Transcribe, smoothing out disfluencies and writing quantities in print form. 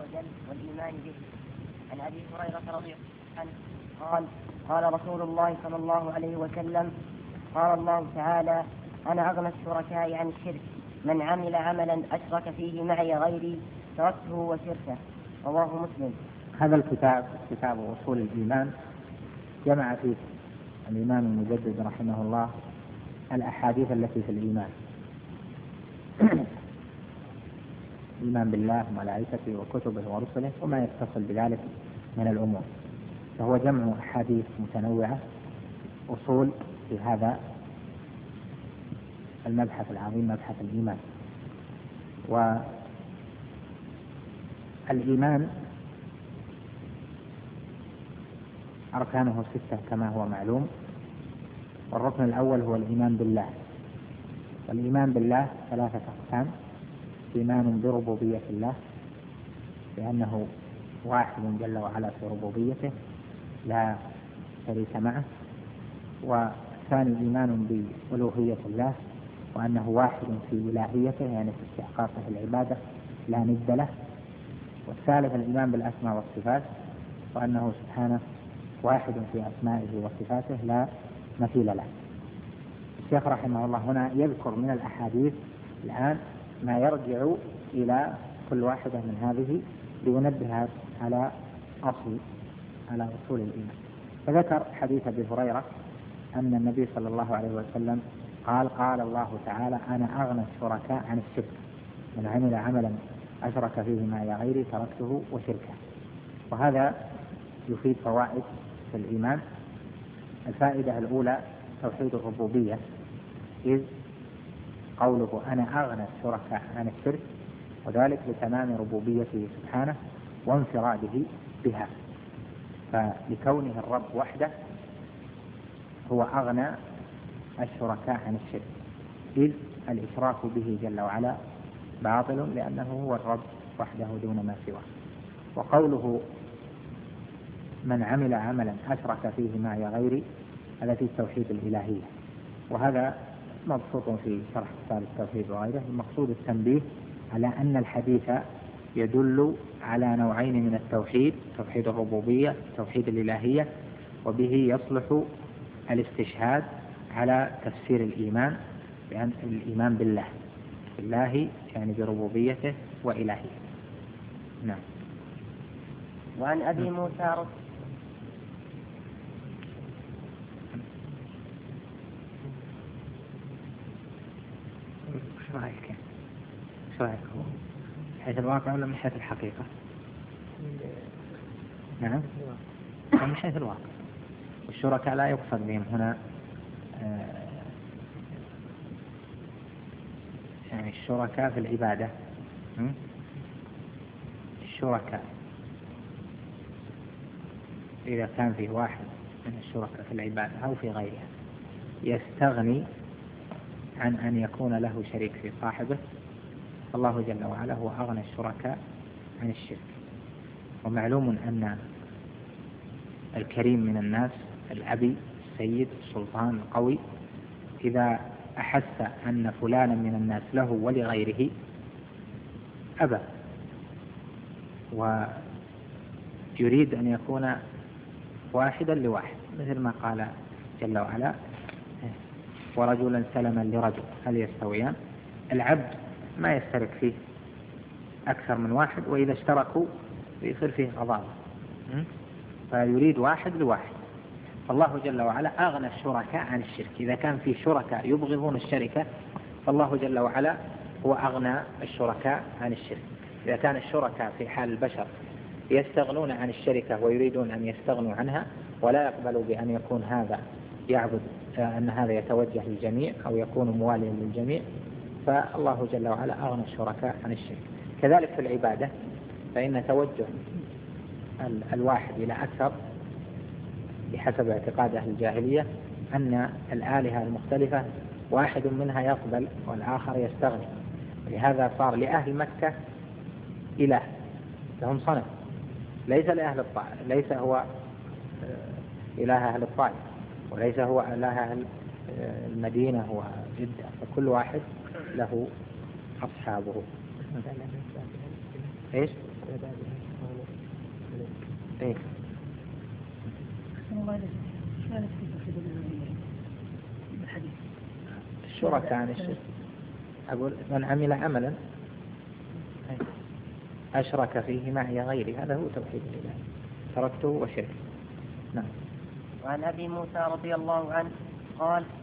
وجل والإيمان به. عن أبي هريرة رضي الله عنه قال قال رسول الله صلى الله عليه وسلم قال الله تعالى أنا أغنى الشركاء عن الشرك من عمل عملا أشرك فيه معي غيري تركته وشركه. رواه مسلم. هذا الكتاب كتاب أصول الإيمان جمع فيه الإمام المجدد رحمه الله الأحاديث التي في الإيمان الإيمان بالله وملائكته وكتبه ورسله وما يتصل بذلك من الأمور، فهو جمع أحاديث متنوعة أصول في هذا المبحث العظيم مبحث الإيمان. والإيمان أركانه 6 كما هو معلوم، والركن الأول هو الإيمان بالله. والإيمان بالله 3 أقسام: إيمان بربوبية الله لأنه واحد جل وعلا في ربوبيته لا شريك معه، والثاني إيمان بألوهية الله وأنه واحد في إلهيته يعني في استحقاقه العبادة لا ند له، والثالث الإيمان بالأسماء والصفات وأنه سبحانه واحد في أسمائه وصفاته لا مثيل له. الشيخ رحمه الله هنا يذكر من الأحاديث الآن ما يرجع إلى كل واحدة من هذه لينبه على أصول الإيمان. فذكر حديث أبي هريرة أن النبي صلى الله عليه وسلم قال الله تعالى أنا أغنى الشركاء عن الشرك من عمل عملا أشرك فيه معي غيري تركته وشركه. وهذا يفيد فوائد في الإيمان. الفائدة الأولى توحيد الربوبية، إذ قوله أنا أغنى الشركاء عن الشرك وذلك لتمام ربوبيته سبحانه وانفراده بها، فلكونه الرب وحده هو أغنى الشركاء عن الشرك، إذ الإشراك به جل وعلا باطل لأنه هو الرب وحده دون ما سواه. وقوله من عمل عملا أشرك فيه معي غيري هذا في التوحيد الإلهية، وهذا مبسوط في شرح كتاب التوحيد وغيره. المقصود التنبيه على أن الحديث يدل على نوعين من التوحيد: توحيد الربوبية توحيد الإلهية، وبه يصلح الاستشهاد على تفسير الإيمان بأن الإيمان بالله يعني بربوبيته وإلهيته. نعم. وعن أبي موسى شو رأيك من حيث الواقع ولا من حيث الحقيقة؟ نعم من حيث الواقع. والشركاء لا يقصد بهم هنا يعني الشركاء في العبادة، الشركاء إذا كان فيه واحد من الشركاء في العبادة أو في غيرها يستغني عن أن يكون له شريك في صاحبه، الله جل وعلا هو أغنى الشركاء عن الشرك. ومعلوم أن الكريم من الناس الأبي السيد السلطان القوي إذا أحس أن فلانا من الناس له ولغيره أبى، ويريد أن يكون واحدا لواحد، مثل ما قال جل وعلا ورجلا سلما لرجل هل يستويان. العبد ما يشترك فيه أكثر من واحد، وإذا اشتركوا يصير فيه غضاضة، فيريد واحد لواحد. فالله جل وعلا أغنى الشركاء عن الشرك. إذا كان في شركاء يبغضون الشركة فالله جل وعلا هو أغنى الشركاء عن الشرك. إذا كان الشركاء في حال البشر يستغنون عن الشركة ويريدون أن يستغنوا عنها ولا يقبلوا بأن يكون هذا يعبد أن هذا يتوجه للجميع أو يكون مواليا للجميع، فالله جل وعلا أغنى الشركاء عن الشرك. كذلك في العبادة فإن توجه الواحد إلى أكثر بحسب اعتقاد أهل الجاهلية أن الآلهة المختلفة واحد منها يقبل والآخر يستغني. لهذا صار لأهل مكة إله لهم صنم، ليس لأهل الطائف، ليس هو إله أهل الطائف وليس هو إله أهل المدينة وجدة، فكل واحد له أصحابه. إيش؟ إيه؟ الشركاء عن الشرك، أقول من عمل عملا أشرك فيه معي غيري هذا هو توحيد الإله، تركته وشرك. نعم. وعن أبي موسى رضي الله عنه قال